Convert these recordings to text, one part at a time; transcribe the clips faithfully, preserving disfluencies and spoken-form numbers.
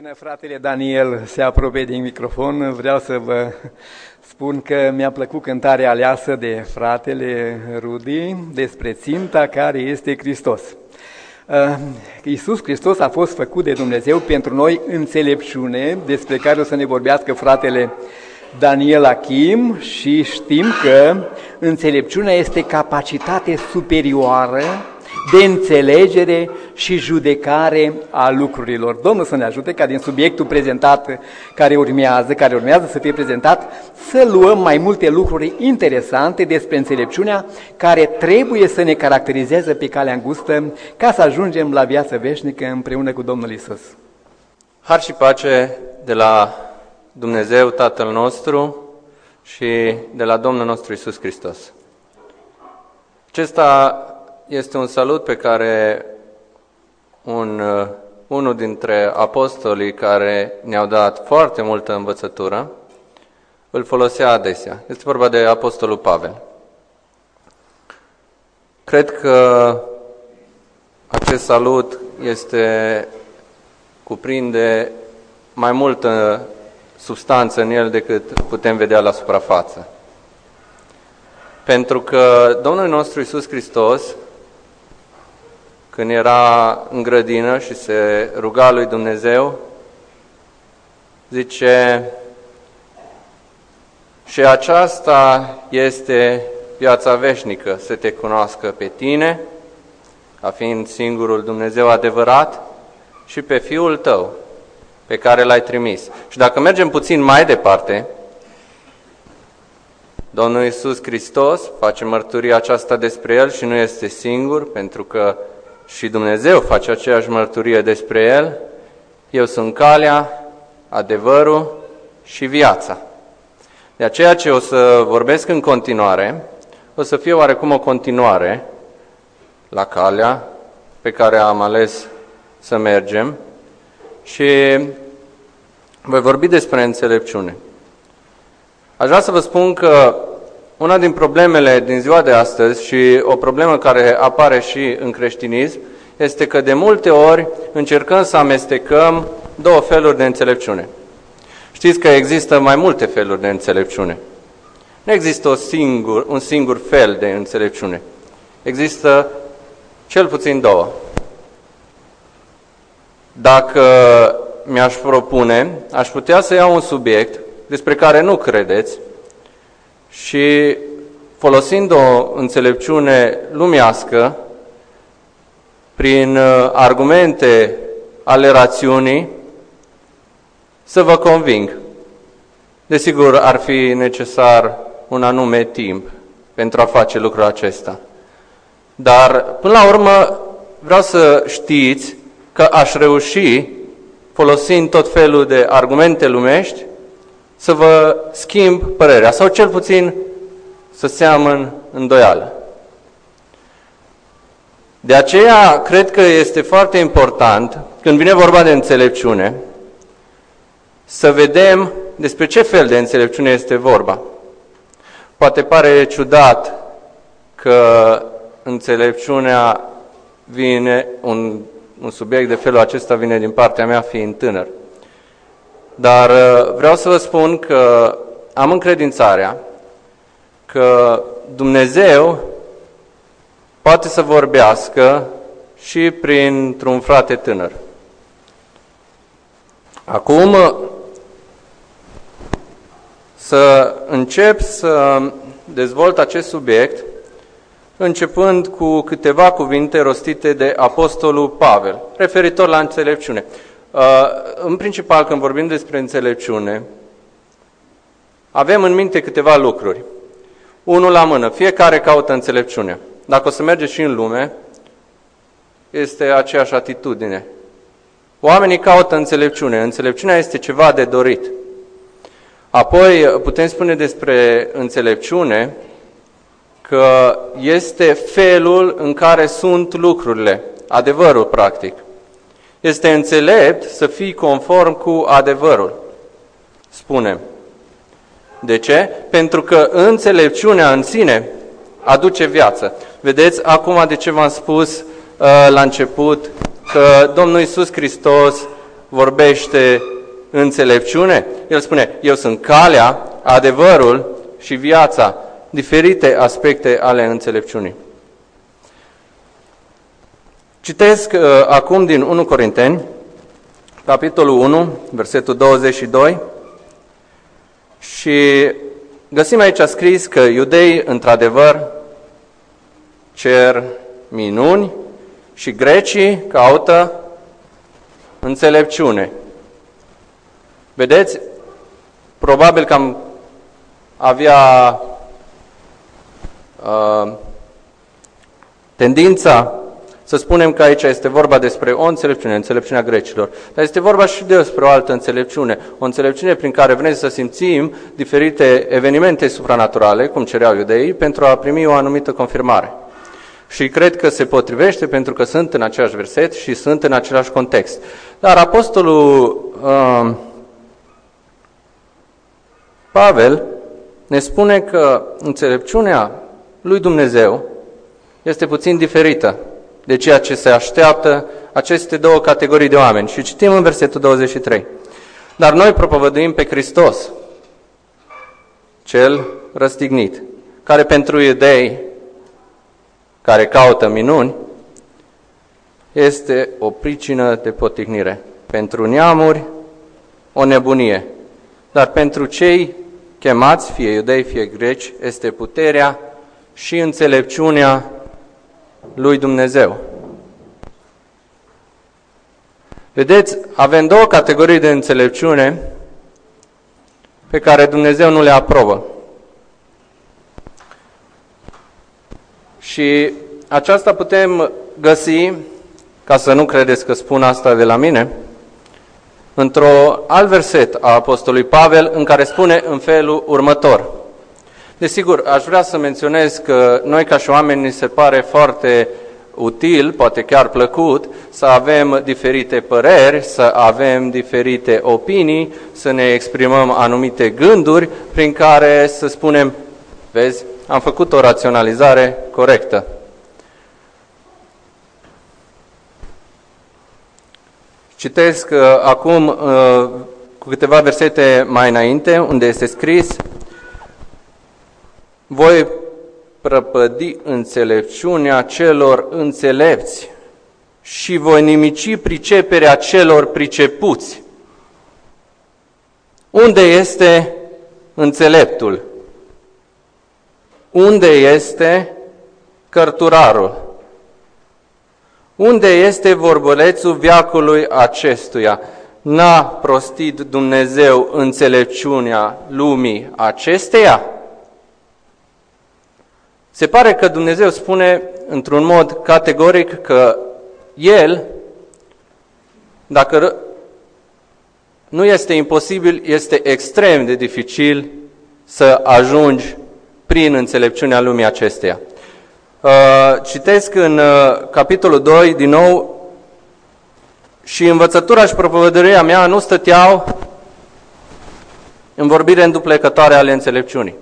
Până fratele Daniel se apropie din microfon, vreau să vă spun că mi-a plăcut cântarea aleasă de fratele Rudi despre ținta care este Hristos. Iisus Hristos a fost făcut de Dumnezeu pentru noi înțelepciune, despre care o să ne vorbească fratele Daniel Achim, și știm că înțelepciunea este capacitate superioară de înțelegere și judecare a lucrurilor. Domnul să ne ajute ca din subiectul prezentat care urmează, care urmează să fie prezentat, să luăm mai multe lucruri interesante despre înțelepciunea care trebuie să ne caracterizeze pe calea îngustă ca să ajungem la viață veșnică împreună cu Domnul Iisus. Har și pace de la Dumnezeu Tatăl nostru și de la Domnul nostru Iisus Hristos. Acesta este un salut pe care un, unul dintre apostolii care ne-au dat foarte multă învățătură îl folosea adesea. Este vorba de apostolul Pavel. Cred că acest salut este, cuprinde mai multă substanță în el decât putem vedea la suprafață. Pentru că Domnul nostru Iisus Hristos, când era în grădină și se ruga lui Dumnezeu, zice: și aceasta este viața veșnică, să te cunoască pe tine, ca fiind singurul Dumnezeu adevărat, și pe Fiul tău, pe care l-ai trimis. Și dacă mergem puțin mai departe, Domnul Iisus Hristos face mărturia aceasta despre El și nu este singur, pentru că și Dumnezeu face aceeași mărturie despre El: eu sunt calea, adevărul și viața. De aceea ce o să vorbesc în continuare, o să fie oarecum o continuare la calea pe care am ales să mergem și voi vorbi despre înțelepciune. Aș vrea să vă spun că una din problemele din ziua de astăzi și o problemă care apare și în creștinism este că de multe ori încercăm să amestecăm două feluri de înțelepciune. Știți că există mai multe feluri de înțelepciune. Nu există o singur, un singur fel de înțelepciune. Există cel puțin două. Dacă mi-aș propune, aș putea să iau un subiect despre care nu credeți și, folosind o înțelepciune lumească, prin argumente ale rațiunii, să vă conving. Desigur, ar fi necesar un anume timp pentru a face lucrul acesta. Dar, până la urmă, vreau să știți că aș reuși, folosind tot felul de argumente lumești, să vă schimb părerea, sau cel puțin să seamăn îndoială. De aceea, cred că este foarte important, când vine vorba de înțelepciune, să vedem despre ce fel de înțelepciune este vorba. Poate pare ciudat că înțelepciunea vine, un, un subiect de felul acesta vine din partea mea fiind tânăr. Dar vreau să vă spun că am încredințarea că Dumnezeu poate să vorbească și printr-un frate tânăr. Acum să încep să dezvolt acest subiect începând cu câteva cuvinte rostite de apostolul Pavel, referitor la înțelepciune. În principal, când vorbim despre înțelepciune, avem în minte câteva lucruri. Unul la mână, fiecare caută înțelepciune. Dacă o să mergeți și în lume, este aceeași atitudine. Oamenii caută înțelepciune. Înțelepciunea este ceva de dorit. Apoi putem spune despre înțelepciune că este felul în care sunt lucrurile, adevărul practic. Este înțelept să fii conform cu adevărul, spunem. De ce? Pentru că înțelepciunea în sine aduce viață. Vedeți acum de ce v-am spus uh, la început că Domnul Iisus Hristos vorbește înțelepciune? El spune, eu sunt calea, adevărul și viața, diferite aspecte ale înțelepciunii. Citesc uh, acum din întâi Corinteni, capitolul unu, versetul douăzeci și doi, și găsim aici scris că iudeii, într-adevăr, cer minuni și grecii caută înțelepciune. Vedeți? Probabil că am avea uh, tendința să spunem că aici este vorba despre o înțelepciune, înțelepciunea grecilor, dar este vorba și despre o altă înțelepciune, o înțelepciune prin care vrem să simțim diferite evenimente supranaturale, cum cereau iudeii, pentru a primi o anumită confirmare. Și cred că se potrivește pentru că sunt în același verset și sunt în același context. Dar apostolul uh, Pavel ne spune că înțelepciunea lui Dumnezeu este puțin diferită de ceea ce se așteaptă aceste două categorii de oameni. Și citim în versetul douăzeci și trei. Dar noi propovăduim pe Hristos, cel răstignit, care pentru iudei, care caută minuni, este o pricină de potignire. Pentru neamuri, o nebunie. Dar pentru cei chemați, fie iudei, fie greci, este puterea și înțelepciunea lui Dumnezeu. Vedeți, avem două categorii de înțelepciune pe care Dumnezeu nu le aprobă. Și aceasta putem găsi, ca să nu credeți că spun asta de la mine, într-o alt verset a apostolului Pavel, în care spune în felul următor. Desigur, aș vrea să menționez că noi ca și oameni ni se pare foarte util, poate chiar plăcut, să avem diferite păreri, să avem diferite opinii, să ne exprimăm anumite gânduri prin care să spunem, vezi, am făcut o raționalizare corectă. Citesc uh, acum uh, cu câteva versete mai înainte, unde este scris: voi prăpădi înțelepciunea celor înțelepți și voi nimici priceperea celor pricepuți. Unde este înțeleptul? Unde este cărturarul? Unde este vorbulețul veacului acestuia? N-a prostit Dumnezeu înțelepciunea lumii acesteia? Se pare că Dumnezeu spune într-un mod categoric că El, dacă nu este imposibil, este extrem de dificil să ajungi prin înțelepciunea lumii acesteia. Citesc în capitolul doi, din nou, și învățătura și propovăduirea mea nu stăteau în vorbire înduplecătoare ale înțelepciunii,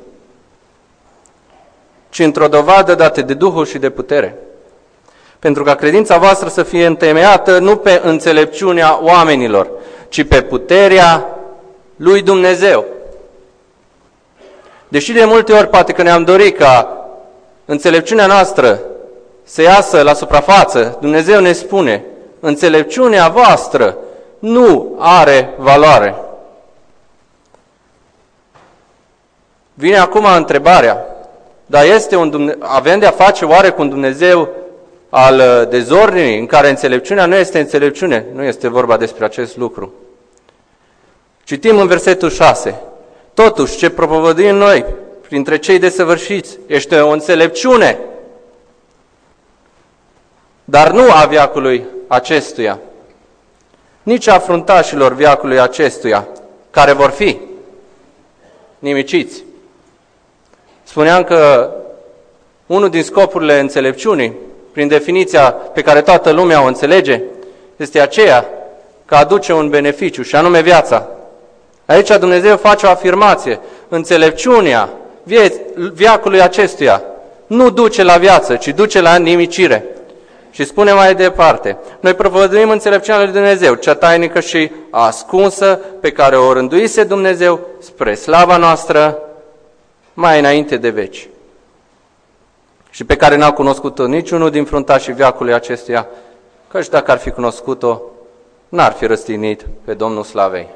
ci într-o dovadă dată de Duhul și de putere, pentru ca credința voastră să fie întemeiată nu pe înțelepciunea oamenilor, ci pe puterea lui Dumnezeu. Deși de multe ori poate că ne-am dorit ca înțelepciunea noastră să iasă la suprafață, Dumnezeu ne spune, înțelepciunea voastră nu are valoare. Vine acum întrebarea, dar este un Dumne- avem de-a face oare cu un Dumnezeu al dezordinii, în care înțelepciunea nu este înțelepciune? Nu este vorba despre acest lucru. Citim în versetul șase. Totuși, ce propovăduim noi printre cei desăvârșiți este o înțelepciune, dar nu a veacului acestuia, nici a fruntașilor veacului acestuia, care vor fi nimiciți. Spuneam că unul din scopurile înțelepciunii, prin definiția pe care toată lumea o înțelege, este aceea că aduce un beneficiu, și anume viața. Aici Dumnezeu face o afirmație. Înțelepciunea veacului acestuia nu duce la viață, ci duce la nimicire. Și spune mai departe, noi propovăduim înțelepciunea lui Dumnezeu, cea tainică și ascunsă, pe care o rânduise Dumnezeu spre slava noastră mai înainte de veci. Și pe care n-a cunoscut-o niciunul din fruntașii veacului acestuia, căci dacă ar fi cunoscut-o, n-ar fi răstignit pe Domnul Slavei.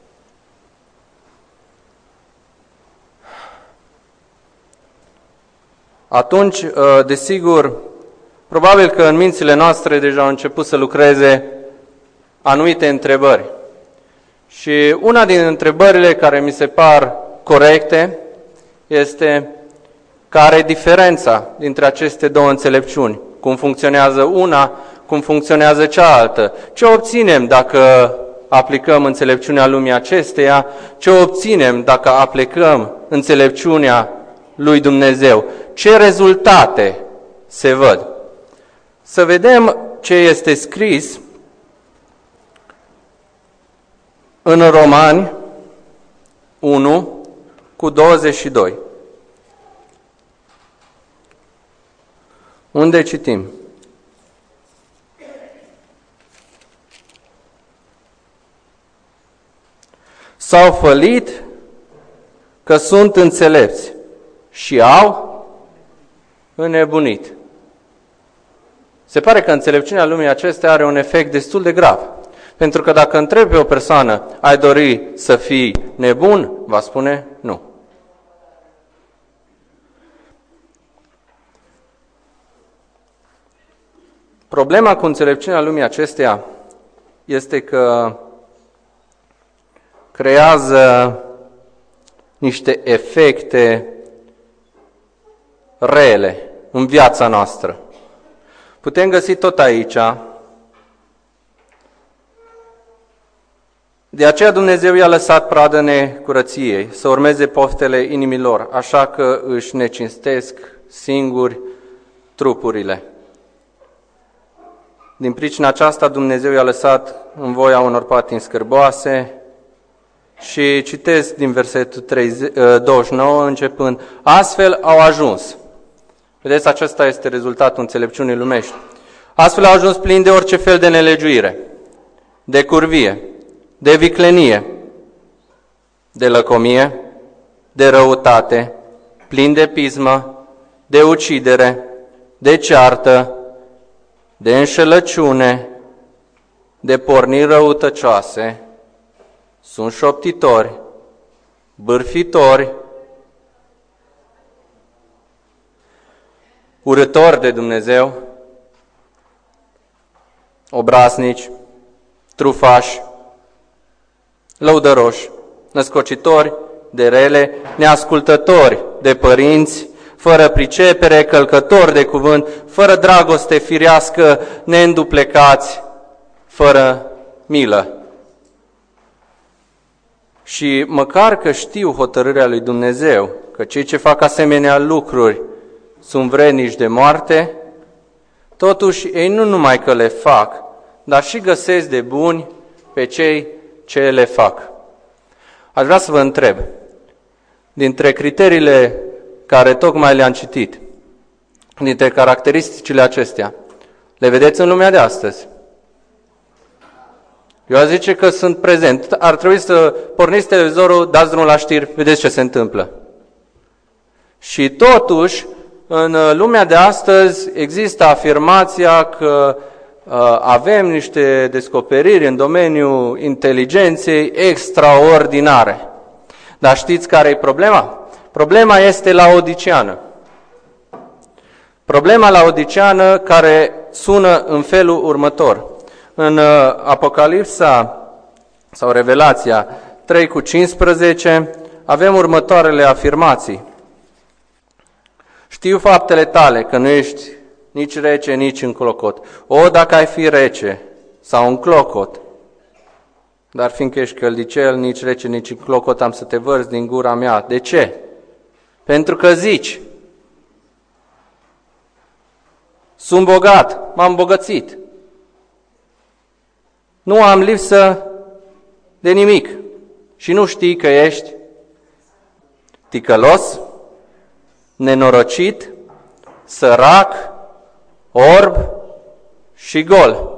Atunci, desigur, probabil că în mințile noastre deja au început să lucreze anumite întrebări. Și una din întrebările care mi se par corecte este: care e diferența dintre aceste două înțelepciuni? Cum funcționează una, cum funcționează cealaltă? Ce obținem dacă aplicăm înțelepciunea lumii acesteia? Ce obținem dacă aplicăm înțelepciunea lui Dumnezeu? Ce rezultate se văd? Să vedem ce este scris în Romani unu cu douăzeci și doi. Unde citim? S-au fălit că sunt înțelepți și au înnebunit. Se pare că înțelepciunea lumii acestea are un efect destul de grav. Pentru că dacă întrebi pe o persoană, ai dori să fii nebun? Va spune nu. Problema cu înțelepciunea lumii acesteia este că creează niște efecte rele în viața noastră. Putem găsi tot aici. De aceea Dumnezeu i-a lăsat pradă necurăției, să urmeze poftele inimilor, așa că își necinstesc singuri trupurile. Din pricina aceasta Dumnezeu i-a lăsat în voia unor patimi scârboase și citesc din versetul douăzeci și nouă începând: astfel au ajuns. Vedeți, acesta este rezultatul înțelepciunii lumești. Astfel au ajuns plini de orice fel de nelegiuire, de curvie, de viclenie, de lăcomie, de răutate, plini de pismă, de ucidere, de ceartă, de înșelăciune, de porniri răutăcioase, sunt șoptitori, bârfitori, urători de Dumnezeu, obraznici, trufași, lăudăroși, născocitori de rele, neascultători de părinți, fără pricepere, călcători de cuvânt, fără dragoste firească, neînduplecați, fără milă. Și măcar că știu hotărârea lui Dumnezeu, că cei ce fac asemenea lucruri sunt vrednici de moarte, totuși ei nu numai că le fac, dar și găsesc de buni pe cei ce le fac. Aș vrea să vă întreb, dintre criteriile care tocmai le-am citit, dintre caracteristicile acestea, le vedeți în lumea de astăzi? Eu aș zice că sunt prezent. Ar trebui să porniți televizorul, dați drumul la știri, vedeți ce se întâmplă. Și totuși, în lumea de astăzi există afirmația că uh, avem niște descoperiri în domeniul inteligenței extraordinare. Dar știți care e problema? Problema este laodiceană. Problema laodiceană care sună în felul următor. În uh, Apocalipsa sau Revelația trei cu cincisprezece avem următoarele afirmații. Știu faptele tale, că nu ești nici rece, nici în clocot. O, dacă ai fi rece sau în clocot, dar fiindcă ești căldicel, nici rece, nici în clocot, am să te vărzi din gura mea. De ce? Pentru că zici, sunt bogat, m-am bogățit. Nu am lipsă de nimic și nu știi că ești ticălos, nenorocit, sărac, orb, și gol.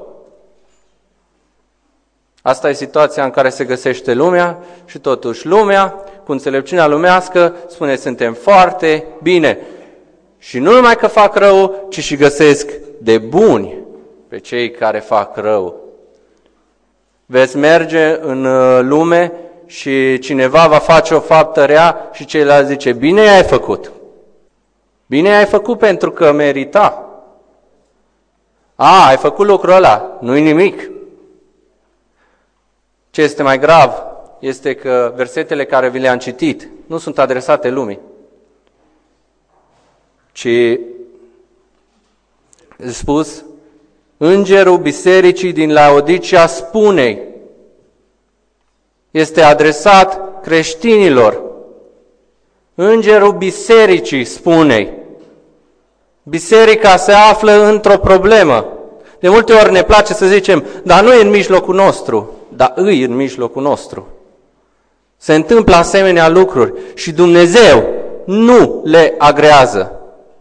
Asta e situația în care se găsește lumea și totuși lumea, cu înțelepciunea lumească, spune suntem foarte bine. Și nu numai că fac rău, ci și găsesc de buni pe cei care fac rău. Veți merge în lume și cineva va face o faptă rea și ceilalți zice, bine ai făcut. Bine ai făcut pentru că merita. A, ai făcut lucrul ăla, nu-i nimic. Ce este mai grav este că versetele care vi le-am citit nu sunt adresate lumii, ci spus, Îngerul bisericii din Laodicea spune, este adresat creștinilor. Îngerul bisericii spune, biserica se află într-o problemă. De multe ori ne place să zicem, dar nu e în mijlocul nostru, dar îi în mijlocul nostru. Se întâmplă asemenea lucruri și Dumnezeu nu le agrează.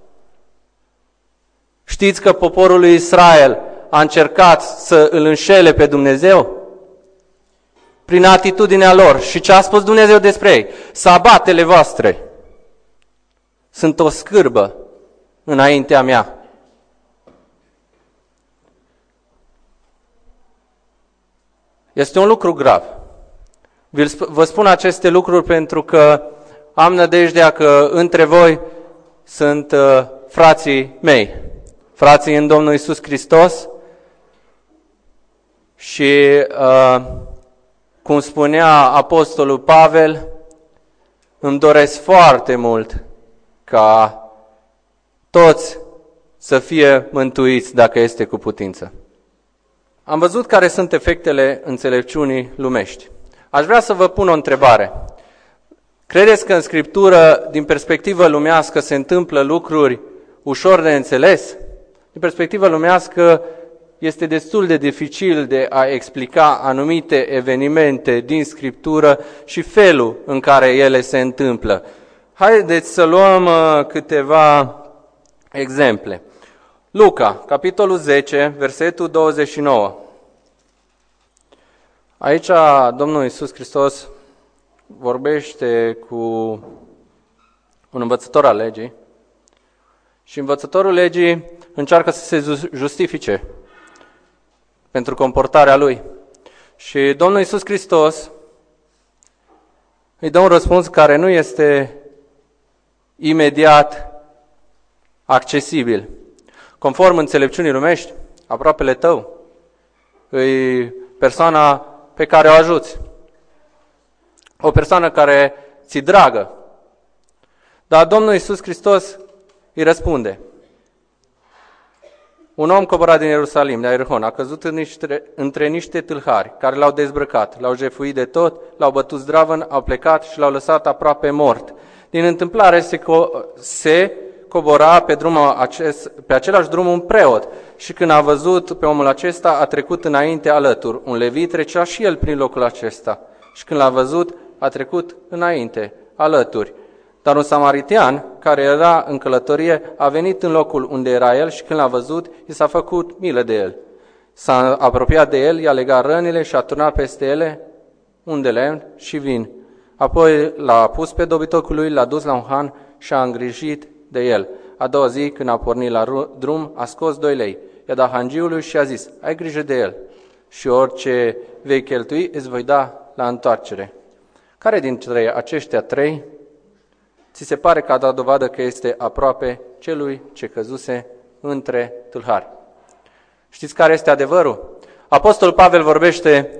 Știți că poporul lui Israel a încercat să îl înșele pe Dumnezeu? Prin atitudinea lor. Și ce a spus Dumnezeu despre ei? Sabatele voastre sunt o scârbă înaintea mea. Este un lucru grav. Vă spun aceste lucruri pentru că am nădejdea că între voi sunt uh, frații mei, frații în Domnul Iisus Hristos și, uh, cum spunea Apostolul Pavel, îmi doresc foarte mult ca toți să fie mântuiți dacă este cu putință. Am văzut care sunt efectele înțelepciunii lumești. Aș vrea să vă pun o întrebare. Credeți că în Scriptură, din perspectivă lumească, se întâmplă lucruri ușor de înțeles? Din perspectivă lumească, este destul de dificil de a explica anumite evenimente din Scriptură și felul în care ele se întâmplă. Haideți să luăm câteva exemple. Luca, capitolul zece, versetul douăzeci și nouă. Aici Domnul Iisus Hristos vorbește cu un învățător al legii și învățătorul legii încearcă să se justifice pentru comportarea lui. Și Domnul Iisus Hristos îi dă un răspuns care nu este imediat accesibil. Conform înțelepciunii lumești, aproapele tău e persoana pe care o ajuți. O persoană care ți-i dragă. Dar Domnul Iisus Hristos îi răspunde. Un om coborat din Ierusalim, de Ierihon, a căzut în niște, între niște tâlhari care l-au dezbrăcat, l-au jefuit de tot, l-au bătut zdravăn, au plecat și l-au lăsat aproape mort. Din întâmplare se, co- se cobora pe, drumul acest, pe același drum un preot și când a văzut pe omul acesta, a trecut înainte alături. Un levit trecea și el prin locul acesta și când l-a văzut, a trecut înainte alături. Dar un samaritean, care era în călătorie, a venit în locul unde era el și când l-a văzut, i s-a făcut milă de el. S-a apropiat de el, i-a legat rănile și a turnat peste ele un de lemn și vin. Apoi l-a pus pe dobitocul lui, l-a dus la un han și a îngrijit de el. A doua zi, când a pornit la drum, a scos doi lei. I-a dat hangiului și a zis, ai grijă de el și orice vei cheltui îți voi da la întoarcere. Care dintre aceștia trei ți se pare că a dat dovadă că este aproape celui ce căzuse între tâlhari? Știți care este adevărul? Apostolul Pavel vorbește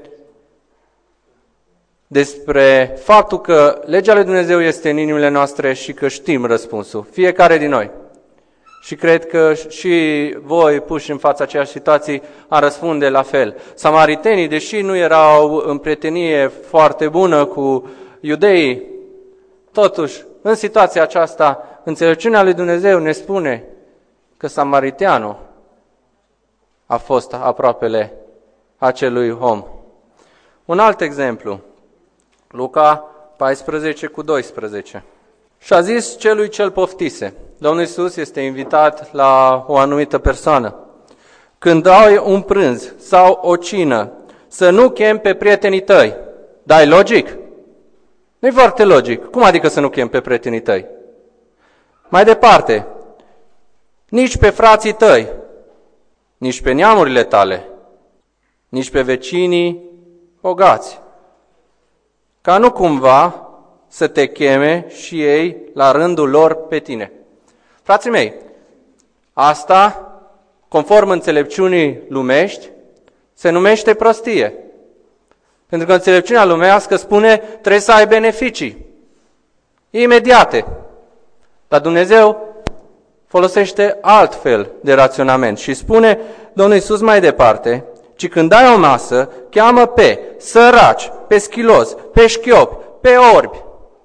despre faptul că legea lui Dumnezeu este în inimile noastre și că știm răspunsul, fiecare din noi. Și cred că și voi, puși în fața aceeași situații, a răspunde la fel. Samaritenii, deși nu erau în prietenie foarte bună cu iudeii, totuși, în situația aceasta, înțelepciunea lui Dumnezeu ne spune că samariteanul a fost aproapele acelui om. Un alt exemplu, Luca paisprezece cu doisprezece. Și a zis celui ce-l poftise. Domnul Iisus este invitat la o anumită persoană când ai un prânz sau o cină, să nu chemi pe prietenii tăi. Da, e logic? Nu-i foarte logic. Cum adică să nu chemi pe prietenii tăi? Mai departe, nici pe frații tăi, nici pe neamurile tale, nici pe vecinii bogați, ca nu cumva să te cheme și ei la rândul lor pe tine. Frații mei, asta, conform înțelepciunii lumești, se numește prostie. Pentru că înțelepciunea lumească spune trebuie să ai beneficii imediate. Dar Dumnezeu folosește alt fel de raționament și spune Domnul Iisus mai departe, ci când ai o masă, cheamă pe săraci, pe schilozi, pe șchiopi, pe orbi.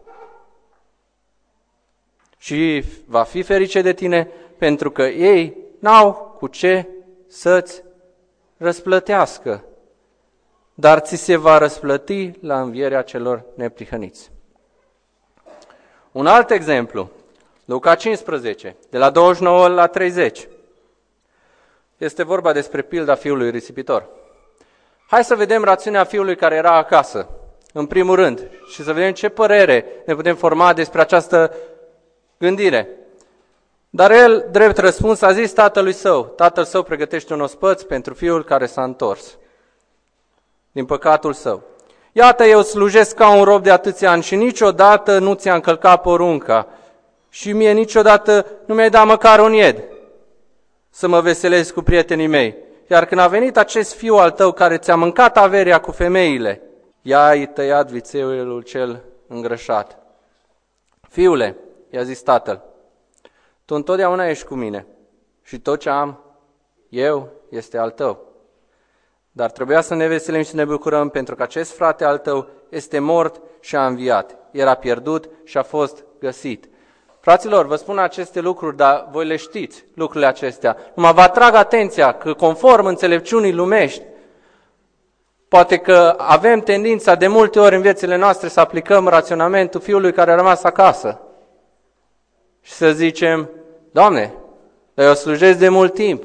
Și va fi ferice de tine pentru că ei n-au cu ce să-ți răsplătească, dar ți se va răsplăti la învierea celor neprihăniți. Un alt exemplu, Luca cincisprezece, de la douăzeci și nouă la treizeci. Este vorba despre pilda fiului risipitor. Hai să vedem rațiunea fiului care era acasă, în primul rând, și să vedem ce părere ne putem forma despre această gândire. Dar el, drept răspuns, a zis tatălui său, tatăl său pregătește un ospăț pentru fiul care s-a întors din păcatul său. Iată, eu slujesc ca un rob de atâția ani și niciodată nu ți-am încălcat porunca și mie niciodată nu mi-ai dat măcar un ied să mă veselesc cu prietenii mei. Iar când a venit acest fiu al tău care ți-a mâncat averia cu femeile, i-ai tăiat vițeul cel îngrășat. Fiule, i-a zis tatăl, tu întotdeauna ești cu mine și tot ce am eu este al tău. Dar trebuia să ne veselim și să ne bucurăm pentru că acest frate al tău este mort și a înviat. Era pierdut și a fost găsit. Fraților, vă spun aceste lucruri, dar voi le știți, lucrurile acestea. Numai vă atrag atenția că conform înțelepciunii lumești, poate că avem tendința de multe ori în viețile noastre să aplicăm raționamentul fiului care a rămas acasă. Și să zicem, Doamne, dar eu slujesc de mult timp.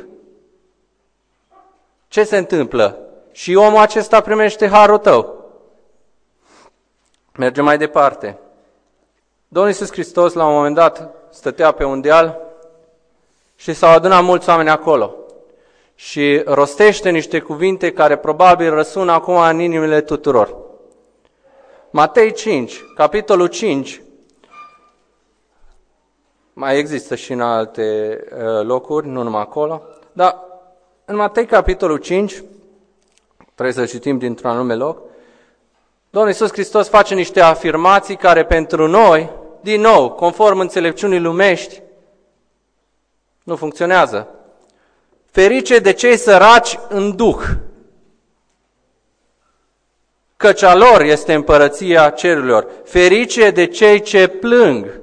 Ce se întâmplă? Și omul acesta primește harul tău. Mergem mai departe. Domnul Iisus Hristos la un moment dat stătea pe un deal și s-au adunat mulți oameni acolo. Și rostește niște cuvinte care probabil răsună acum în inimile tuturor. Matei cinci, capitolul cinci, mai există și în alte locuri, nu numai acolo, dar în Matei capitolul cinci, trebuie să citim dintr-un anume loc, Domnul Iisus Hristos face niște afirmații care pentru noi, din nou, conform înțelepciunii lumești, nu funcționează. Ferice de cei săraci în duh, căci a lor este împărăția cerurilor. Ferice de cei ce plâng,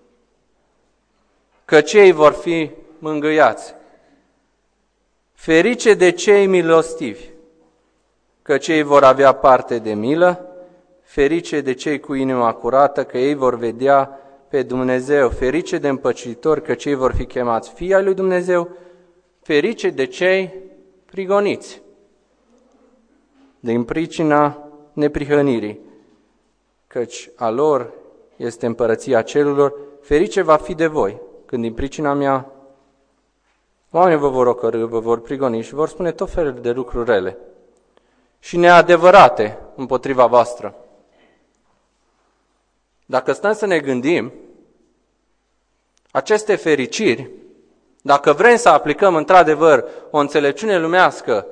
căci ei vor fi mângâiați. Ferice de cei milostivi, căci ei vor avea parte de milă. Ferice de cei cu inima curată, că ei vor vedea pe Dumnezeu. Ferice de împăcitori, că cei vor fi chemați fii ai lui Dumnezeu. Ferice de cei prigoniți, din pricina neprihănirii, căci a lor este împărăția cerurilor. Ferice va fi de voi, când din pricina mea oamenii vă vor ocărî, vă vor prigoni și vor spune tot felul de lucruri rele și neadevărate împotriva voastră. Dacă stăm să ne gândim, aceste fericiri, dacă vrem să aplicăm într-adevăr o înțelepciune lumească,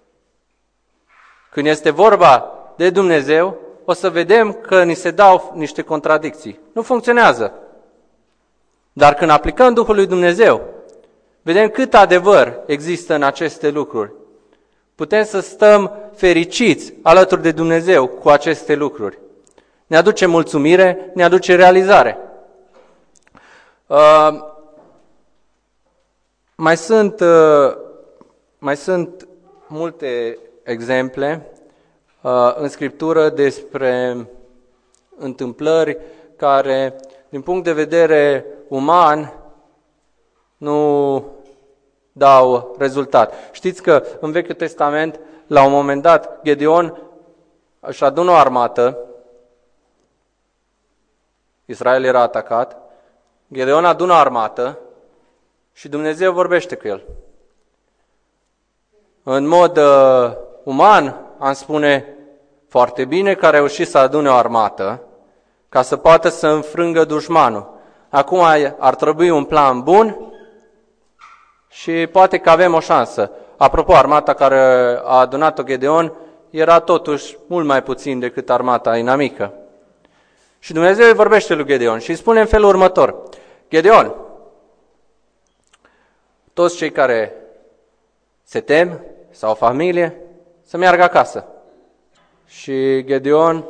când este vorba de Dumnezeu, o să vedem că ni se dau niște contradicții. Nu funcționează. Dar când aplicăm Duhul lui Dumnezeu, vedem cât adevăr există în aceste lucruri. Putem să stăm fericiți alături de Dumnezeu cu aceste lucruri. Ne aduce mulțumire, ne aduce realizare. Uh, mai sunt, uh, mai sunt multe exemple uh, în Scriptură despre întâmplări care, din punct de vedere uman, nu, dau rezultat. Știți că în Vechiul Testament, la un moment dat, Gedeon își adună o armată, Israel era atacat, Gedeon adună o armată și Dumnezeu vorbește cu el. În mod uh, uman, am spune, foarte bine că a reușit să adune o armată ca să poată să înfrângă dușmanul. Acum ar trebui un plan bun și poate că avem o șansă. Apropo, armata care a adunat-o Gedeon era totuși mult mai puțin decât armata inamică. Și Dumnezeu îi vorbește lui Gedeon și îi spune în felul următor: Gedeon, toți cei care se tem sau au familie, să meargă acasă. Și Gedeon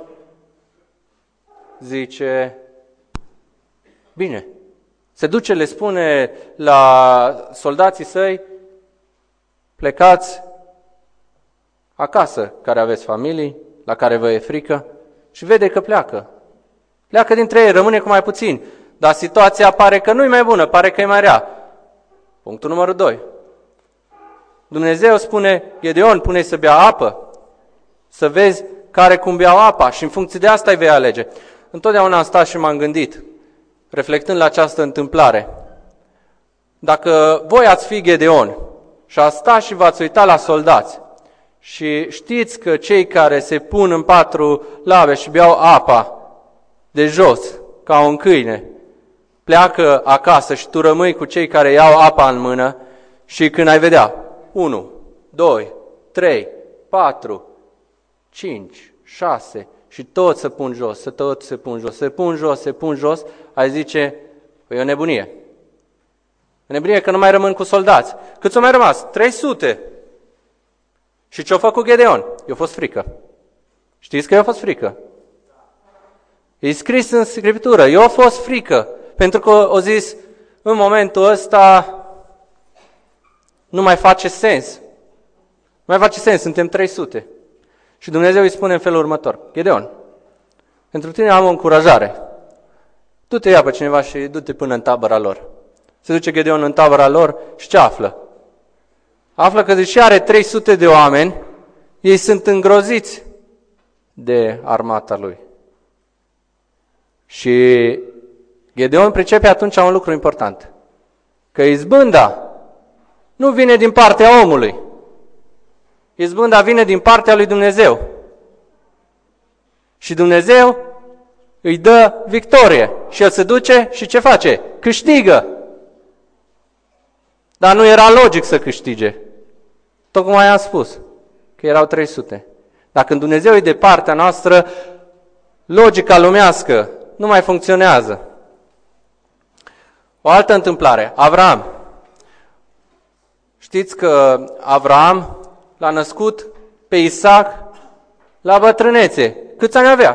zice, bine, se duce, le spune la soldații săi, plecați acasă, care aveți familii, la care vă e frică, și vede că pleacă. Pleacă dintre ei, rămâne cu mai puțin, dar situația pare că nu e mai bună, pare că e mai rea. Punctul numărul doi. Dumnezeu spune, Gedeon, pune-i să bea apă, să vezi care cum beau apa și în funcție de asta îi vei alege. Întotdeauna am stat și m-am gândit, reflectând la această întâmplare, dacă voi ați fi Gedeon și ați sta și v-ați uita la soldați și știți că cei care se pun în patru lave și beau apa de jos, ca un câine, pleacă acasă și tu rămâi cu cei care iau apa în mână și când ai vedea unu, doi, trei, patru, cinci, șase și toți se pun jos, toți se pun jos, se pun jos, se pun jos, ai zice, păi e o nebunie. E nebunie că nu mai rămân cu soldați. Câți au mai rămas? trei sute. Și ce-a făcut Gedeon? I-a fost frică. Știți că i-a fost frică? E scris în Scriptură, i-a fost frică, pentru că o zis, în momentul ăsta nu mai face sens. Nu mai face sens, suntem trei sute. Și Dumnezeu îi spune în felul următor, Gedeon, pentru tine am o încurajare. Tu te ia pe cineva și du-te până în tabăra lor. Se duce Gedeon în tabăra lor și ce află? Află că deși are trei sute de oameni, ei sunt îngroziți de armata lui. Și Gedeon pricepe atunci un lucru important, că izbânda nu vine din partea omului, izbânda vine din partea lui Dumnezeu. Și Dumnezeu îi dă victorie și el se duce și ce face? Câștigă. Dar nu era logic să câștige. Tocmai am spus că erau trei sute. Dar când Dumnezeu e de partea noastră, logica lumească nu mai funcționează. O altă întâmplare, Avram. Știți că Avram l-a născut pe Isaac la bătrânețe. Câți ani avea?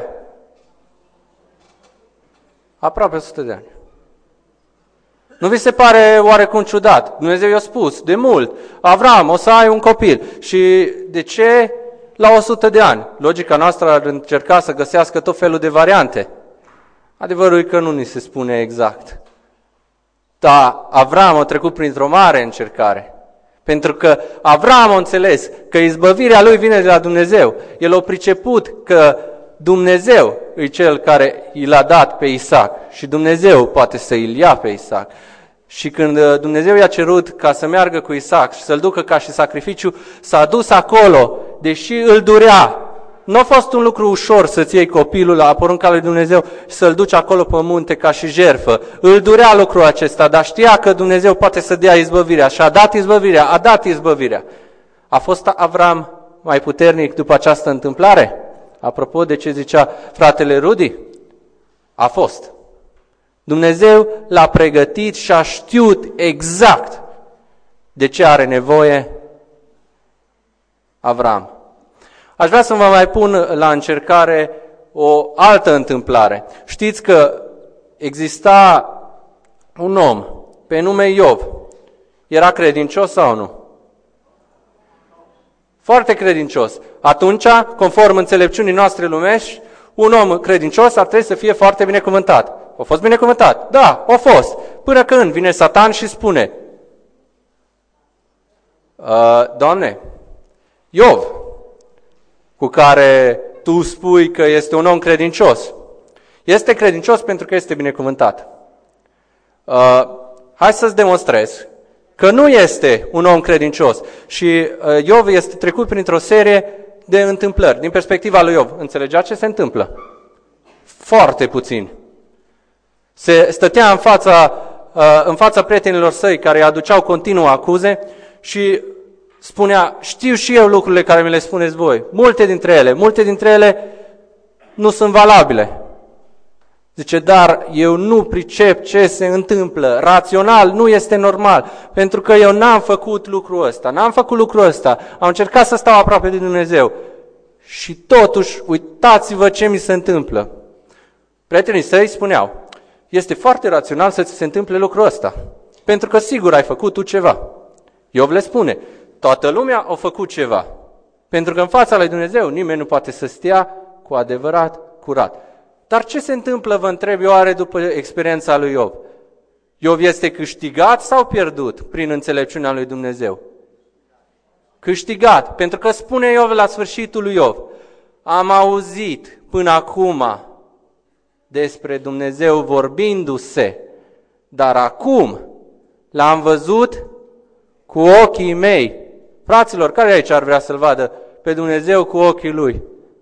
Aproape o sută de ani. Nu vi se pare oarecum ciudat? Dumnezeu i-a spus de mult, Avram, o să ai un copil. Și de ce la o sută de ani? Logica noastră ar încerca să găsească tot felul de variante. Adevărul e că nu ni se spune exact. Dar Avram a trecut printr-o mare încercare. Pentru că Avram a înțeles că izbăvirea lui vine de la Dumnezeu. El a priceput că Dumnezeu e cel care i l-a dat pe Isaac și Dumnezeu poate să îl ia pe Isaac. Și când Dumnezeu i-a cerut ca să meargă cu Isaac și să-l ducă ca și sacrificiu, s-a dus acolo, deși îl durea. Nu a fost un lucru ușor să-ți iei copilul la porunca lui Dumnezeu și să-l duci acolo pe munte ca și jertfă. Îl durea lucrul acesta, dar știa că Dumnezeu poate să dea izbăvirea și a dat izbăvirea, a dat izbăvirea. A fost Avram mai puternic după această întâmplare? Apropo de ce zicea fratele Rudi, a fost. Dumnezeu l-a pregătit și a știut exact de ce are nevoie Avram. Aș vrea să vă mai pun la încercare o altă întâmplare. Știți că exista un om pe nume Iov. Era credincios sau nu? Foarte credincios. Atunci, conform înțelepciunii noastre lumești, un om credincios ar trebui să fie foarte binecuvântat. A fost binecuvântat? Da, a fost. Până când vine Satan și spune, Uh, Doamne, Iov, cu care Tu spui că este un om credincios, este credincios pentru că este binecuvântat. Uh, hai să-ți demonstrez că nu este un om credincios. Și uh, Iov este trecut printr-o serie de întâmplări. Din perspectiva lui Iov, înțelegea ce se întâmplă? Foarte puțin. Se stătea în fața, uh, în fața prietenilor săi care îi aduceau continuu acuze și spunea, știu și eu lucrurile care mi le spuneți voi. Multe dintre ele, multe dintre ele nu sunt valabile. Zice, dar eu nu pricep ce se întâmplă. Rațional nu este normal, pentru că eu n-am făcut lucrul ăsta, n-am făcut lucrul ăsta. Am încercat să stau aproape de Dumnezeu. Și totuși, uitați-vă ce mi se întâmplă. Prietenii săi spuneau, este foarte rațional să ți se întâmple lucrul ăsta, pentru că sigur ai făcut tu ceva. Iov le spune, toată lumea a făcut ceva, pentru că în fața lui Dumnezeu nimeni nu poate să stea cu adevărat curat. Dar ce se întâmplă, vă întreb eu, oare după experiența lui Iov? Iov este câștigat sau pierdut prin înțelepciunea lui Dumnezeu? Câștigat, pentru că spune Iov la sfârșitul lui Iov, am auzit până acum despre Dumnezeu vorbindu-se, dar acum l-am văzut cu ochii mei. Fraților, care aici ar vrea să-L vadă pe Dumnezeu cu ochii Lui?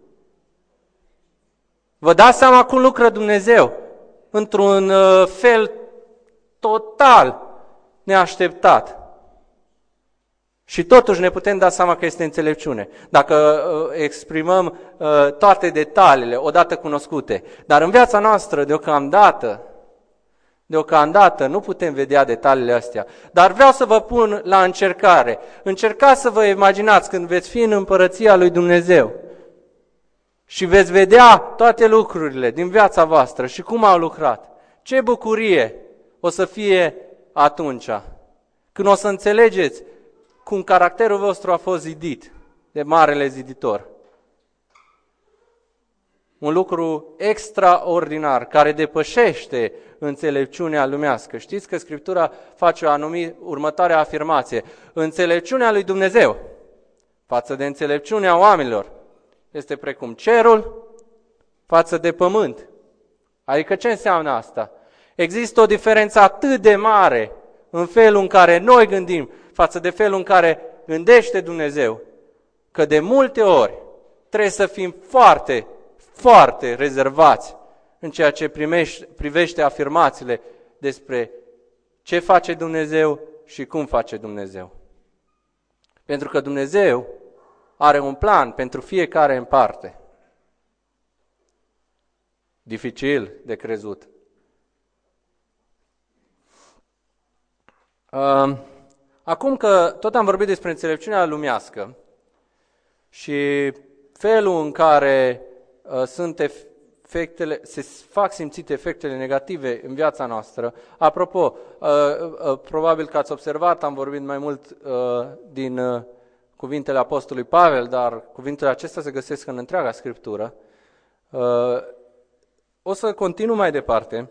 Vă dați seama cum lucră Dumnezeu? Într-un fel total neașteptat. Și totuși ne putem da seama că este înțelepciune. Dacă exprimăm toate detaliile odată cunoscute. Dar în viața noastră, deocamdată, deocamdată nu putem vedea detaliile astea. Dar vreau să vă pun la încercare. Încercați să vă imaginați când veți fi în împărăția lui Dumnezeu. Și veți vedea toate lucrurile din viața voastră și cum au lucrat. Ce bucurie o să fie atunci, când o să înțelegeți cum caracterul vostru a fost zidit de Marele Ziditor. Un lucru extraordinar, care depășește înțelepciunea lumească. Știți că Scriptura face o anumit, următoarea afirmație. Înțelepciunea lui Dumnezeu față de înțelepciunea oamenilor este precum cerul față de pământ. Adică ce înseamnă asta? Există o diferență atât de mare în felul în care noi gândim față de felul în care gândește Dumnezeu, că de multe ori trebuie să fim foarte, foarte rezervați în ceea ce primește, privește afirmațiile despre ce face Dumnezeu și cum face Dumnezeu. Pentru că Dumnezeu are un plan pentru fiecare în parte. Dificil de crezut. Acum că tot am vorbit despre înțelepciunea lumească și felul în care sunt efectele, se fac simțite efectele negative în viața noastră. Apropo, probabil că ați observat, am vorbit mai mult din cuvintele Apostolului Pavel, dar cuvintele acestea se găsesc în întreaga Scriptură. O să continu mai departe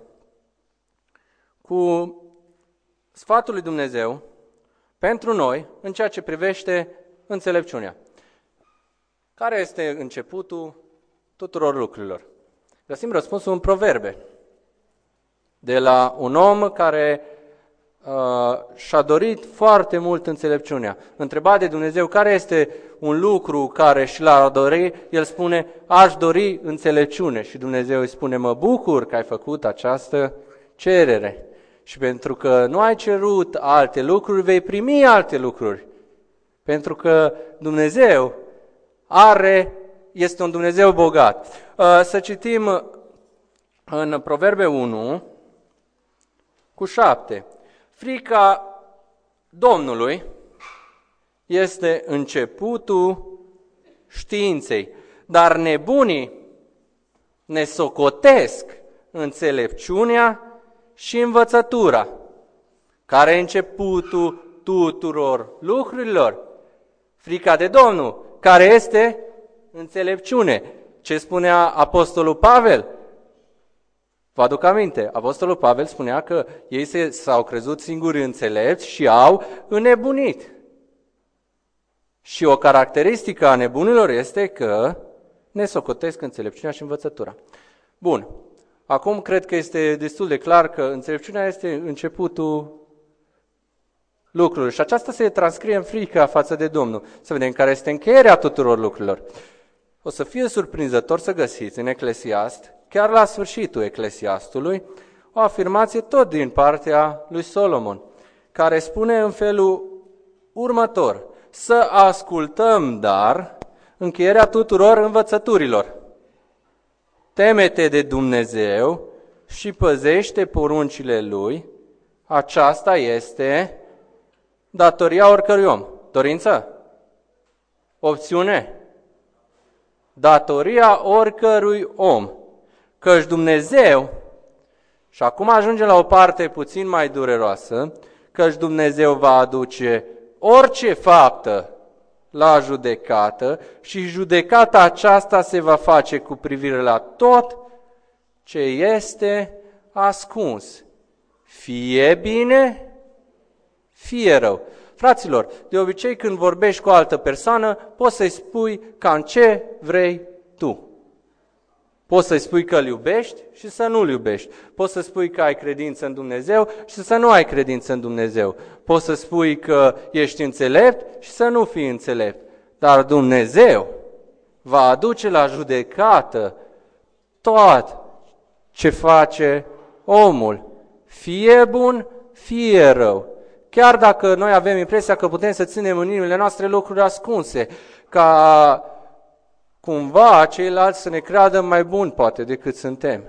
cu sfatul lui Dumnezeu pentru noi în ceea ce privește înțelepciunea. Care este începutul tuturor lucrurilor? Găsim răspunsul în Proverbe, de la un om care uh, și-a dorit foarte mult înțelepciunea. Întrebat de Dumnezeu care este un lucru care și l-a dorit, el spune, aș dori înțelepciune. Și Dumnezeu îi spune, mă bucur că ai făcut această cerere. Și pentru că nu ai cerut alte lucruri, vei primi alte lucruri. Pentru că Dumnezeu are, este un Dumnezeu bogat. Să citim în Proverbe unu cu șapte. Frica Domnului este începutul științei, dar nebunii ne socotesc înțelepciunea și învățătura. Care e începutul tuturor lucrurilor? Frica de Domnul, care este înțelepciune. Ce spunea Apostolul Pavel? Vă aduc aminte, Apostolul Pavel spunea că ei se, s-au crezut singuri înțelepți și au înnebunit. Și o caracteristică a nebunilor este că ne socotesc înțelepciunea și învățătura. Bun. Acum cred că este destul de clar că înțelepciunea este începutul lucrurilor și aceasta se transcrie în frica față de Domnul. Să vedem care este încheierea tuturor lucrurilor. O să fie surprinzător să găsiți în Eclesiast, chiar la sfârșitul Eclesiastului, o afirmație tot din partea lui Solomon, care spune în felul următor: să ascultăm, dar, încheierea tuturor învățăturilor. Teme-te de Dumnezeu și păzește poruncile Lui, aceasta este datoria oricărui om. Dorință? Opțiune? Datoria oricărui om. Căci Dumnezeu, și acum ajungem la o parte puțin mai dureroasă, căci Dumnezeu va aduce orice faptă la judecată și judecata aceasta se va face cu privire la tot ce este ascuns, fie bine, fie rău. Fraților, de obicei când vorbești cu o altă persoană, poți să-i spui cam ce vrei tu. Poți să-i spui că îl iubești și să nu-l iubești. Poți să spui că ai credință în Dumnezeu și să nu ai credință în Dumnezeu. Poți să spui că ești înțelept și să nu fii înțelept. Dar Dumnezeu va aduce la judecată tot ce face omul, fie bun, fie rău. Chiar dacă noi avem impresia că putem să ținem în inimile noastre lucruri ascunse, ca cumva ceilalți să ne creadă mai buni, poate, decât suntem.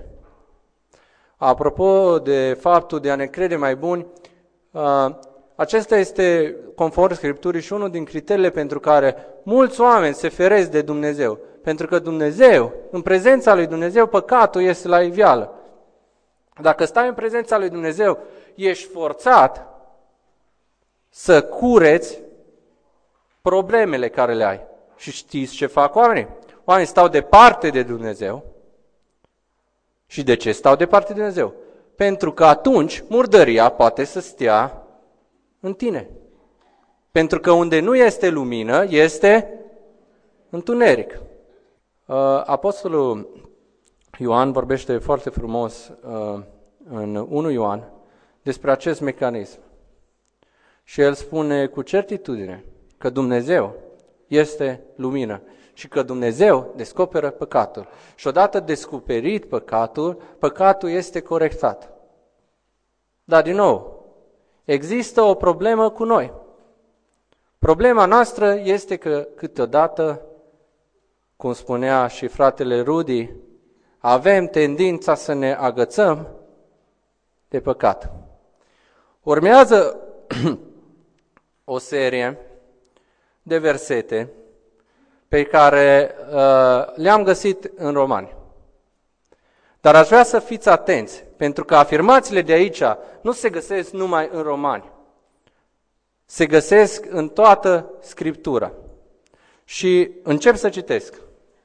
Apropo de faptul de a ne crede mai buni, acesta este, conform Scripturii, și unul din criteriile pentru care mulți oameni se feresc de Dumnezeu. Pentru că Dumnezeu, în prezența lui Dumnezeu, păcatul este la iveală. Dacă stai în prezența lui Dumnezeu, ești forțat să cureți problemele care le ai. Și știți ce fac oamenii? Oamenii stau departe de Dumnezeu. Și de ce stau departe de Dumnezeu? Pentru că atunci murdăria poate să stea în tine. Pentru că unde nu este lumină, este întuneric. Apostolul Ioan vorbește foarte frumos în unu Ioan despre acest mecanism. Și el spune cu certitudine că Dumnezeu este lumină și că Dumnezeu descoperă păcatul. Și odată descoperit păcatul, păcatul este corectat. Dar din nou, există o problemă cu noi. Problema noastră este că câteodată, cum spunea și fratele Rudy, avem tendința să ne agățăm de păcat. Urmează o serie de versete pe care uh, le-am găsit în Romani. Dar aș vrea să fiți atenți, pentru că afirmațiile de aici nu se găsesc numai în Romani. Se găsesc în toată Scriptura. Și încep să citesc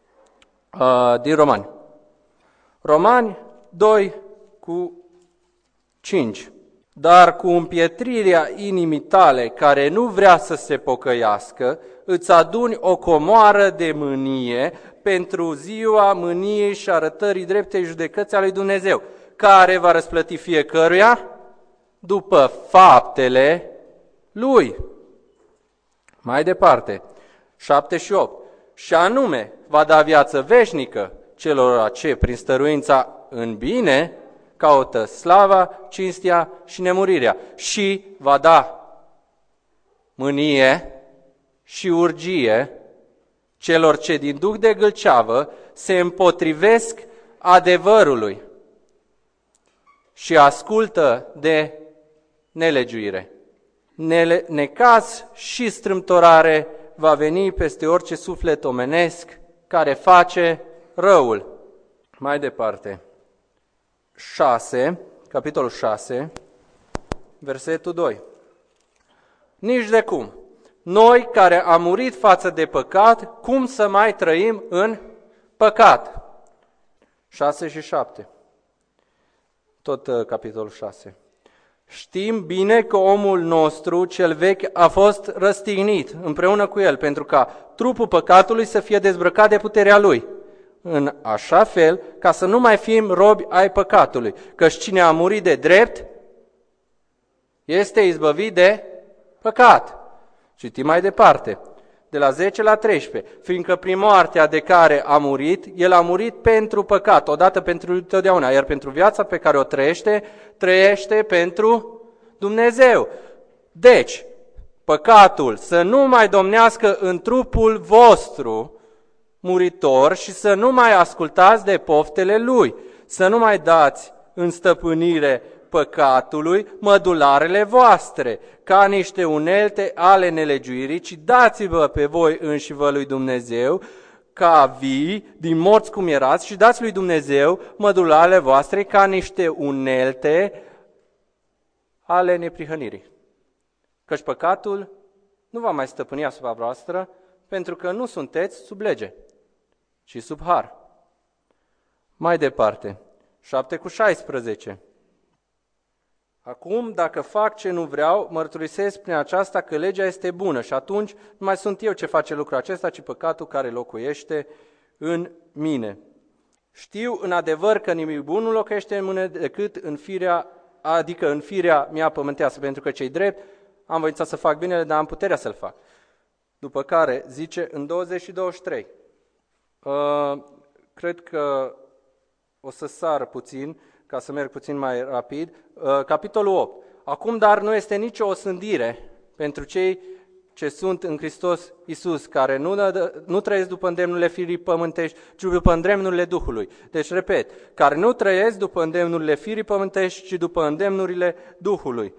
uh, din Romani. Romani doi cu cinci. Dar cu împietrirea inimii tale, care nu vrea să se pocăiască, îți aduni o comoară de mânie pentru ziua mâniei și arătării dreptei judecății a lui Dumnezeu, care va răsplăti fiecăruia după faptele lui. Mai departe, șapte și opt. Și anume, va da viață veșnică celor ce, prin stăruința în bine, caută slava, cinstia și nemurirea. Și va da mânie și urgie celor ce din duh de gâlceavă se împotrivesc adevărului și ascultă de nelegiuire. Nele, necaz și strâmtorare va veni peste orice suflet omenesc care face răul. Mai departe, șase, capitolul șase, versetul doi. Nici de cum. Noi care am murit față de păcat, cum să mai trăim în păcat? șase și șapte. Tot uh, capitolul șase. Știm bine că omul nostru, cel vechi, a fost răstignit împreună cu el, pentru ca trupul păcatului să fie dezbrăcat de puterea lui, în așa fel ca să nu mai fim robi ai păcatului, căci cine a murit de drept este izbăvit de păcat. Citim mai departe, de la zece la treisprezece, fiindcă prin moartea de care a murit, el a murit pentru păcat, odată pentru totdeauna, iar pentru viața pe care o trăiește, trăiește pentru Dumnezeu. Deci, păcatul să nu mai domnească în trupul vostru muritor și să nu mai ascultați de poftele lui, să nu mai dați în stăpânire păcatului mădularele voastre, ca niște unelte ale nelegiuirii, ci dați-vă pe voi înși vă lui Dumnezeu, ca vii din morți cum erați, și dați lui Dumnezeu mădularele voastre ca niște unelte ale neprihănirii. Căci păcatul nu va mai stăpâni asupra voastră, pentru că nu sunteți sub lege, ci sub har. Mai departe, șapte cu șaisprezece. Acum, dacă fac ce nu vreau, mărturisesc prin aceasta că legea este bună și atunci nu mai sunt eu ce face lucrul acesta, ci păcatul care locuiește în mine. Știu în adevăr că nimic bun nu locuiește în mine decât în firea, adică în firea mea pământească, pentru că cei drept am voința să fac binele, dar am puterea să-l fac. După care zice în douăzeci și douăzeci și trei, uh, cred că o să sar puțin, ca să merg puțin mai rapid, uh, capitolul opt. Acum, dar nu este nicio osândire pentru cei ce sunt în Hristos Iisus, care nu, nu trăiesc după îndemnurile firii pământești, ci după îndemnurile Duhului. Deci, repet, care nu trăiesc după îndemnurile firii pământești, ci după îndemnurile Duhului.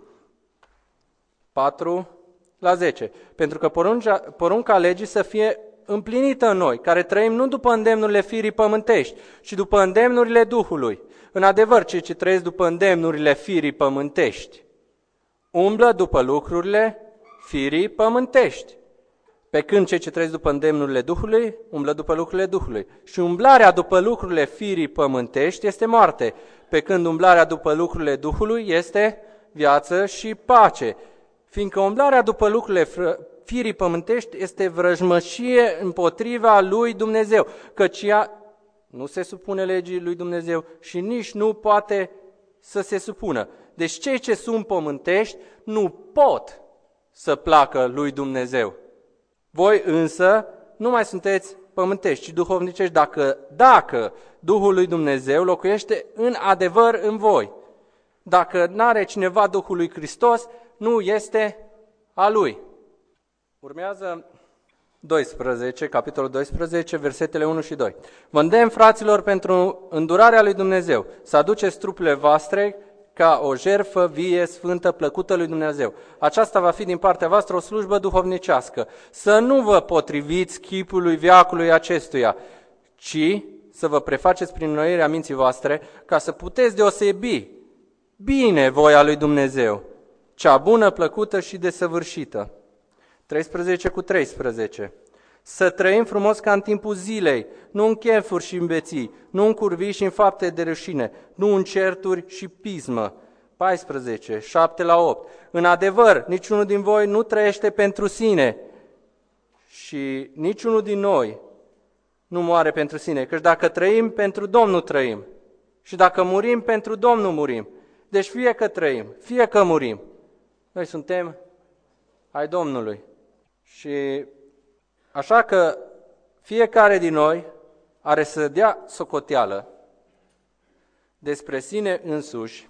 patru la zece. Pentru că porunca, porunca legii să fie împlinită în noi, care trăim nu după îndemnurile firii pământești, ci după îndemnurile Duhului. În adevăr, cei ce trăiesc după îndemnurile firii pământești umblă după lucrurile firii pământești, pe când cei ce trăiesc după îndemnurile Duhului umblă după lucrurile Duhului. Și umblarea după lucrurile firii pământești este moarte, pe când umblarea după lucrurile Duhului este viață și pace. Fiindcă umblarea după lucrurile firii pământești este vrăjmășie împotriva lui Dumnezeu, căci ea nu se supune legii lui Dumnezeu și nici nu poate să se supună. Deci cei ce sunt pământești nu pot să placă lui Dumnezeu. Voi însă nu mai sunteți pământești, ci duhovnicești, dacă, dacă Duhul lui Dumnezeu locuiește în adevăr în voi. Dacă n-are cineva Duhul lui Hristos, nu este a lui. Urmează doisprezece, capitolul doisprezece, versetele unu și doi. Vă îndemn, fraților, pentru îndurarea lui Dumnezeu, să aduceți trupurile voastre ca o jertfă vie, sfântă, plăcută lui Dumnezeu. Aceasta va fi din partea voastră o slujbă duhovnicească. Să nu vă potriviți chipului veacului acestuia, ci să vă prefaceți prin înnoirea minții voastre, ca să puteți deosebi bine voia lui Dumnezeu, cea bună, plăcută și desăvârșită. treisprezece cu treisprezece. Să trăim frumos ca în timpul zilei, nu în chefuri și în beții, nu în curvii și în fapte de rușine, nu în certuri și pismă. paisprezece, șapte la opt. În adevăr, niciunul din voi nu trăiește pentru sine și niciunul din noi nu moare pentru sine, căci dacă trăim, pentru Domnul trăim și dacă murim, pentru Domnul murim. Deci fie că trăim, fie că murim, noi suntem ai Domnului. Și așa că fiecare din noi are să dea socoteală despre sine însuși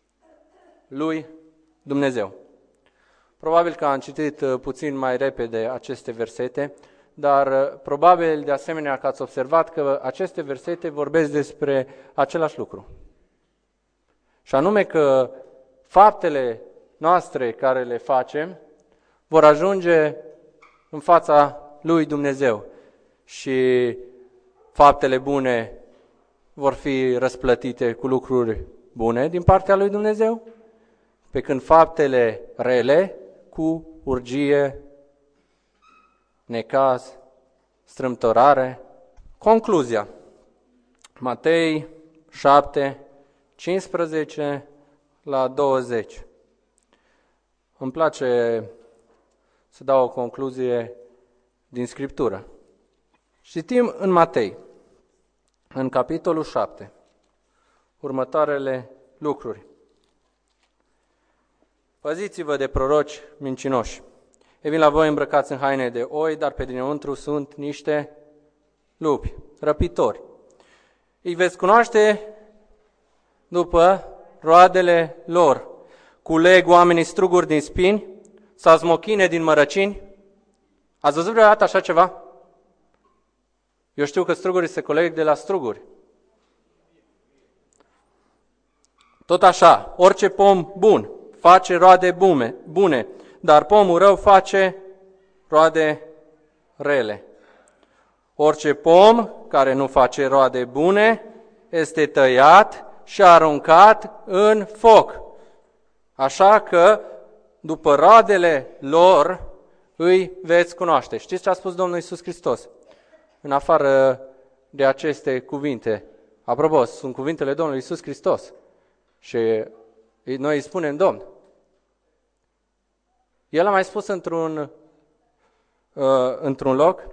lui Dumnezeu. Probabil că am citit puțin mai repede aceste versete, dar probabil de asemenea că ați observat că aceste versete vorbesc despre același lucru. Și anume că faptele noastre care le facem vor ajunge în fața lui Dumnezeu și faptele bune vor fi răsplătite cu lucruri bune din partea lui Dumnezeu, pe când faptele rele cu urgie, necaz, strâmtorare. Concluzia. Matei șapte, cincisprezece la douăzeci. îmi place să dau o concluzie din Scriptură. Citim în Matei, în capitolul șapte, următoarele lucruri. Păziți-vă de proroci mincinoși. Ei vin la voi îmbrăcați în haine de oi, dar pe dinăuntru sunt niște lupi, răpitori. Îi veți cunoaște după roadele lor. Culeg oamenii struguri din spini sau smochine din mărăcini? Ați văzut vreodată așa ceva? Eu știu că strugurii se coleg de la struguri. Tot așa, orice pom bun face roade bune, bune, dar pomul rău face roade rele. Orice pom care nu face roade bune este tăiat și aruncat în foc. Așa că, după roadele lor, îi veți cunoaște. Știți ce a spus Domnul Iisus Hristos? În afară de aceste cuvinte. Apropo, sunt cuvintele Domnului Iisus Hristos. Și noi îi spunem Domn. El a mai spus într-un, uh, într-un loc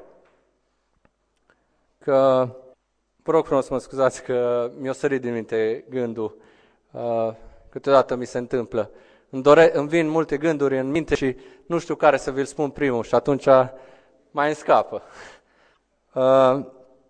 că, vă rog frumos să mă scuzați că mi-o sărit din minte gândul, uh, câteodată mi se întâmplă. Îmi, dore, îmi vin multe gânduri în minte și nu știu care să vi-l spun primul și atunci mai îmi scapă. Uh,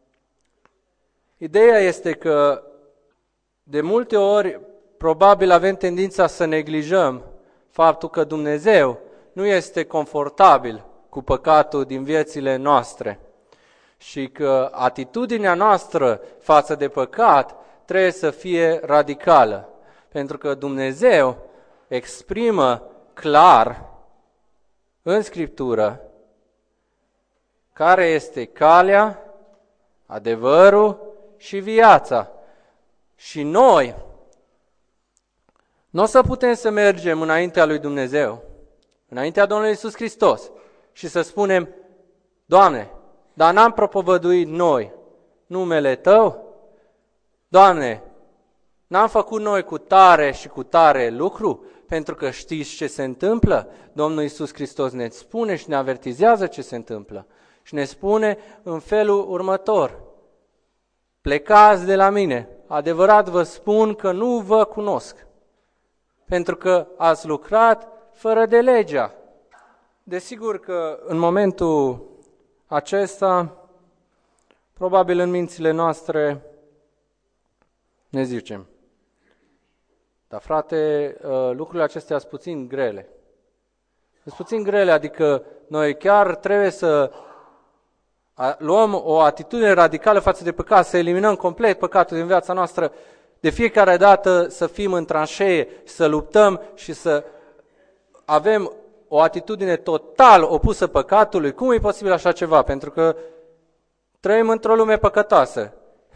ideea este că de multe ori probabil avem tendința să neglijăm faptul că Dumnezeu nu este confortabil cu păcatul din viețile noastre și că atitudinea noastră față de păcat trebuie să fie radicală, pentru că Dumnezeu exprimă clar în Scriptură care este calea, adevărul și viața. Și noi nu o să putem să mergem înaintea lui Dumnezeu, înaintea Domnului Iisus Hristos și să spunem, Doamne, dar n-am propovăduit noi numele Tău? Doamne, n-am făcut noi cu tare și cu tare lucru? Pentru că știți ce se întâmplă? Domnul Iisus Hristos ne spune și ne avertizează ce se întâmplă. Și ne spune în felul următor, plecați de la mine, adevărat vă spun că nu vă cunosc, pentru că ați lucrat fără de legea. Desigur că în momentul acesta, probabil în mințile noastre ne zicem, dar frate, lucrurile acestea sunt puțin grele. Sunt puțin grele, adică noi chiar trebuie să luăm o atitudine radicală față de păcat, să eliminăm complet păcatul din viața noastră, de fiecare dată să fim în tranșee, să luptăm și să avem o atitudine total opusă păcatului. Cum e posibil așa ceva? Pentru că trăim într-o lume păcătoasă.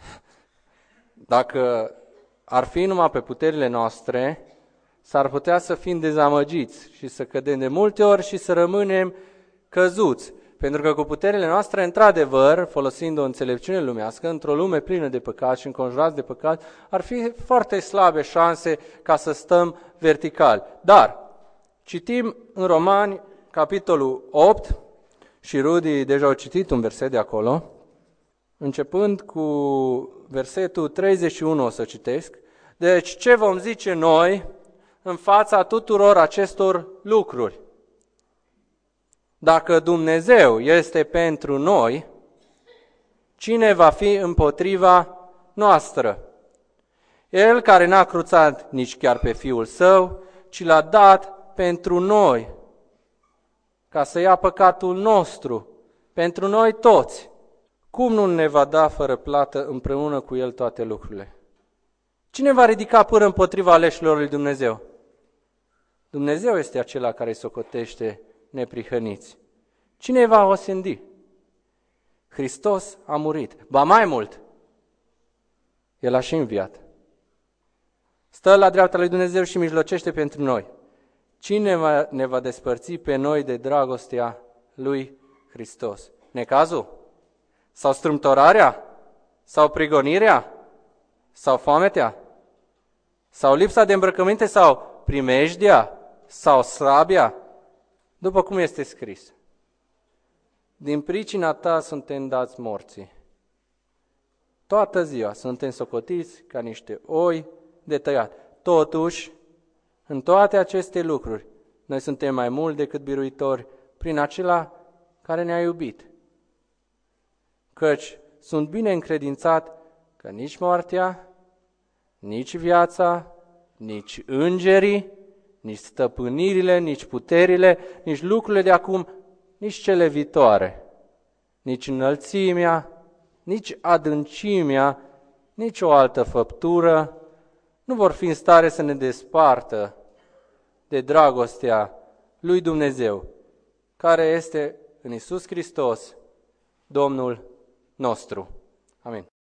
Dacă ar fi numai pe puterile noastre, s-ar putea să fim dezamăgiți și să cădem de multe ori și să rămânem căzuți. Pentru că cu puterile noastre, într-adevăr, folosind o înțelepciune lumească, într-o lume plină de păcat și înconjurați de păcat, ar fi foarte slabe șanse ca să stăm vertical. Dar, citim în Romani, capitolul opt, și Rudi deja a citit un verset de acolo, începând cu versetul treizeci și unu o să citesc. Deci, ce vom zice noi în fața tuturor acestor lucruri? Dacă Dumnezeu este pentru noi, cine va fi împotriva noastră? El care n-a cruțat nici chiar pe Fiul Său, ci l-a dat pentru noi, ca să ia păcatul nostru, pentru noi toți. Cum nu ne va da fără plată împreună cu El toate lucrurile? Cine va ridica până împotriva aleșilor lui Dumnezeu? Dumnezeu este acela care îi socotește neprihăniți. Cine va osândi? Hristos a murit. Ba mai mult, El a și înviat. Stă la dreapta lui Dumnezeu și mijlocește pentru noi. Cine ne va despărți pe noi de dragostea lui Hristos? Necazul? Sau strâmtorarea? Sau prigonirea? Sau foametea? Sau lipsa de îmbrăcăminte? Sau primejdia? sau sabia? După cum este scris, din pricina ta suntem dați morții. Toată ziua suntem socotiți ca niște oi de tăiat. Totuși, în toate aceste lucruri, noi suntem mai mult decât biruitori prin acela care ne-a iubit. Căci sunt bine încredințat că nici moartea, nici viața, nici îngerii, nici stăpânirile, nici puterile, nici lucrurile de acum, nici cele viitoare, nici înălțimea, nici adâncimea, nici o altă făptură nu vor fi în stare să ne despartă de dragostea lui Dumnezeu, care este în Iisus Hristos, Domnul nostru.